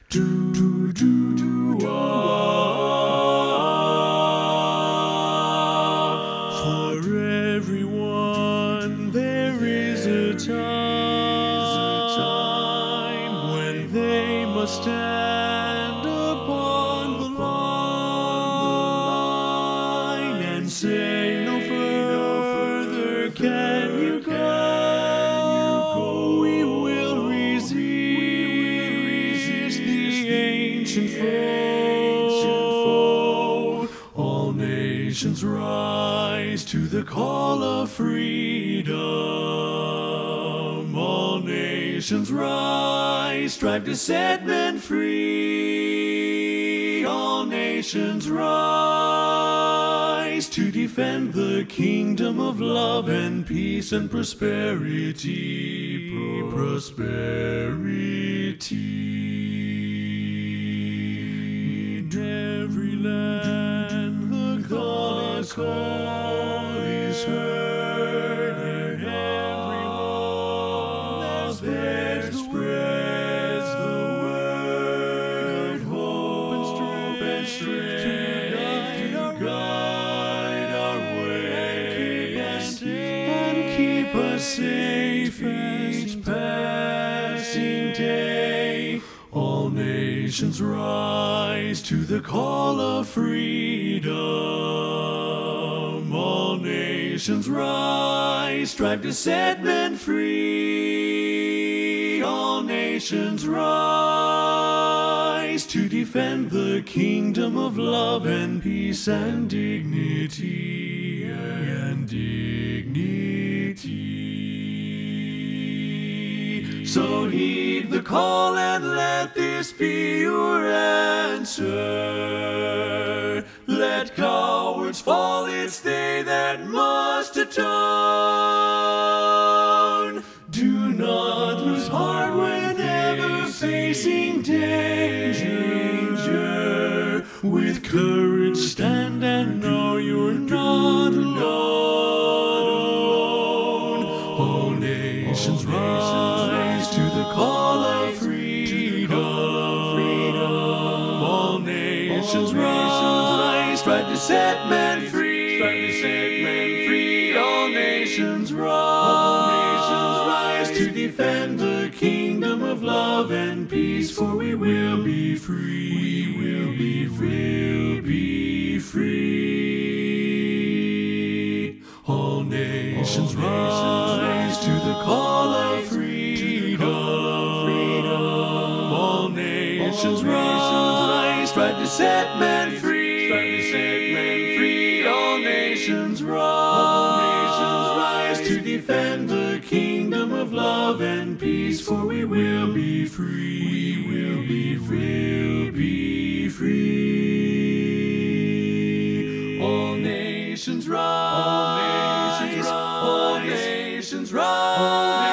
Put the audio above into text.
Do do do For everyone there is a time when they must stand upon the line and say no further can you go. We will resist the ancient foe. All nations rise to the call of freedom. All nations rise, strive to set men free. All nations rise to defend the kingdom of love and peace and prosperity. In every land the call is heard, and everyone there spreads the word of hope and strength to guide our way and keep us safe each passing day. All nations rise to the call of freedom. All nations rise, strive to set men free. All nations rise to defend the kingdom of love and peace and dignity So heed the call and let this be your answer. Let cowards fall, it's they that must atone. Do not lose heart whenever facing danger. With courage stand and know you're not alone. All nations rise to the call of freedom. All nations rise, strive to set men free. All nations rise to defend the kingdom of love and peace, for we will be free. We will be free. All nations rise to the call of freedom. All nations rise, strive to set men free. All nations rise to defend the kingdom of love and peace, for we will be free. We will be free. All nations rise. All nations rise.